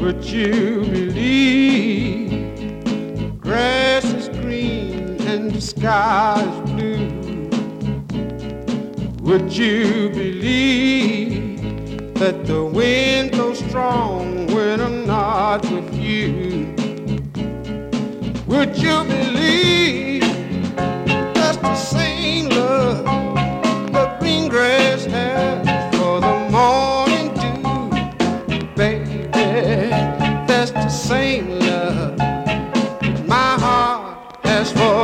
Would you believe the grass is green and the sky is blue? Would you believe that the wind blows strong when I'm not with you? Would you believe that's the same love the green grass has for the morning dew? Baby, that's the same love my heart has for